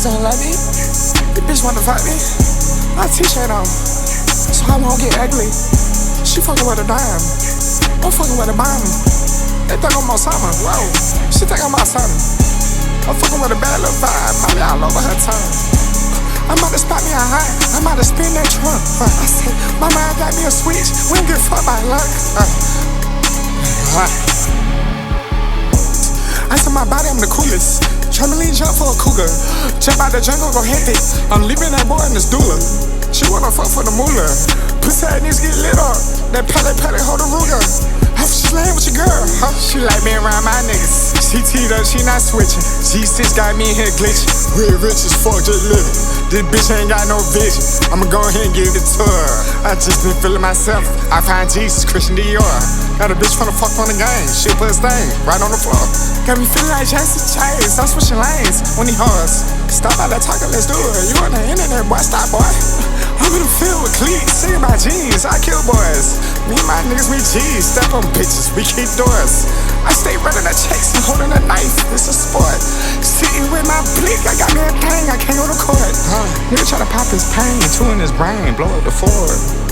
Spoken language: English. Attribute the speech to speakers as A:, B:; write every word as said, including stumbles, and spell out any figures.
A: don't like me. The bitch wanna fight me. My t-shirt on, so I won't get ugly. She fucking with a dime, I'm fucking with a bomb. They think I'm on something, whoa. She think I'm on something. I'm fucking with a bad little vibe, Molly all over her tongue. I'm about to spot me a high, I'm about to spin that trunk. Uh, I said, my mind got me a switch, we ain't get fucked by luck. Uh, uh. I said my body, I'm the coolest. Trampoline jump for a cougar. Jump out the jungle, go hectic. I'm leaving that boy in this doula. She wanna fuck for the moolah. Pussy ass niggas get lit up. That pellet pellet hold a Ruger. How she laying with your girl? Huh? She like being around my niggas. She teed up, she not switching. G six got me in here glitching. Real rich as fuck, just living. This bitch ain't got no vision. I'ma go ahead and give it to her. I just been feeling myself. I find Jesus, Christian Dior. Got a bitch tryna fuck on the game. She'll put a stain right on the floor. Got me feeling like Jesse Chase. I'm switching lanes when he hard. Stop all that talking, let's do it. You on the internet, boy, stop, boy. I'm in the field with cleats, singing my jeans. I kill boys. Me and my niggas, we G's. Step on bitches, we keep doors. I stay running the checks and holding a knife. It's a sport. Sitting with my blick, I got me a thing. I can't go to court. Huh? Nigga try to pop his pain, two in his brain, blow up the Ford.